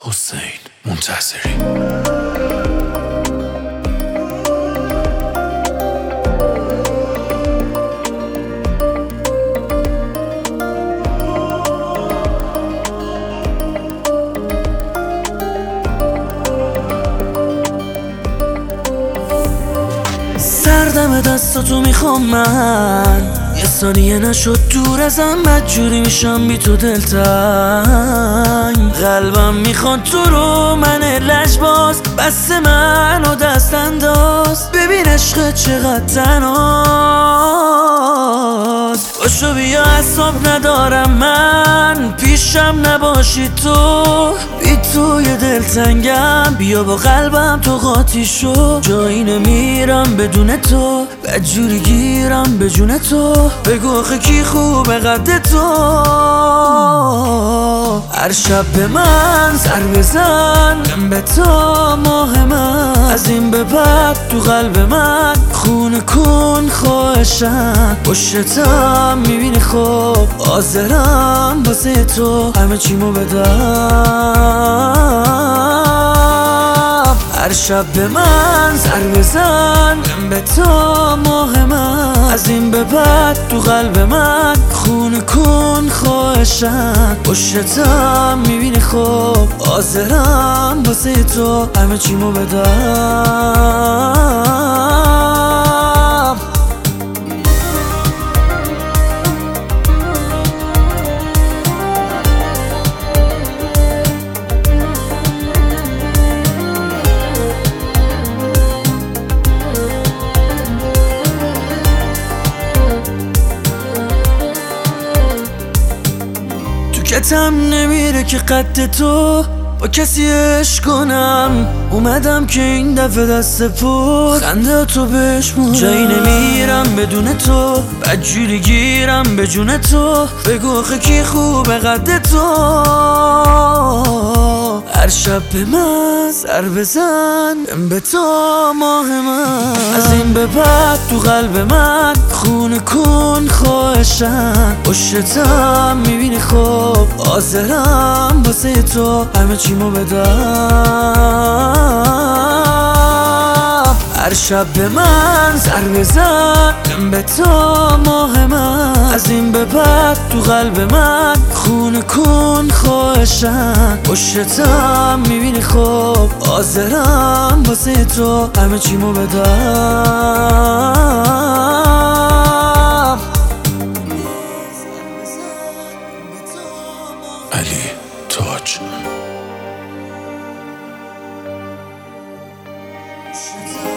حسین منتصری. سردم دستاتو میخوام من، یه ثانیه نشد دور ازم، مجبوری میشم بی تو دلتنگ. قلبم میخواد تو رو، من لجباز، بس من و دست انداز. ببین عشق چقدر تنهاست، باشو بیا اعصاب ندارم من، پیشم نباشی تو، بی تو یه دلتنگم. بیا با قلبم تو قاطی شو، جایی نمیرم بدون تو، بدجوری گیرم به جون تو. بگو آخه کی خوبه قد تو، هر شب به من سر بزن، به تو ماه من. از این به بعد تو قلب من خونه کن خواهشم، پشتم میبینی خوب حاضرم واسه تو همه چیمو بدم. هر شب به من سر بزن، به تو ماه من. از این به بعد تو قلب من خونه کن خواهشم، پشتم میبینی خوب حاضرم واسه تو همه چیمو بدم. کتم نمیره که قد تو با کسی عشق کنم. اومدم که این دفعه دست پر خنده تو بشمونم. جایی نمیرم بدون تو، بدجوری گیرم به جون تو. بگو آخه کی خوبه قد تو، هر شب به من سر بزن، به تو ماه من. از این به بعد تو قلب من خونه کن خواهشم، پشتم میبینی خوب حاضرم واسه تو همه چیمو بدم. هر شب به من سر بزن، به تو ماه من. از این به بعد تو قلب من خونه کن خواهشم، پشتم میبینی خوب حاضرم واسه تو همه چیمو بدم. علی تاج.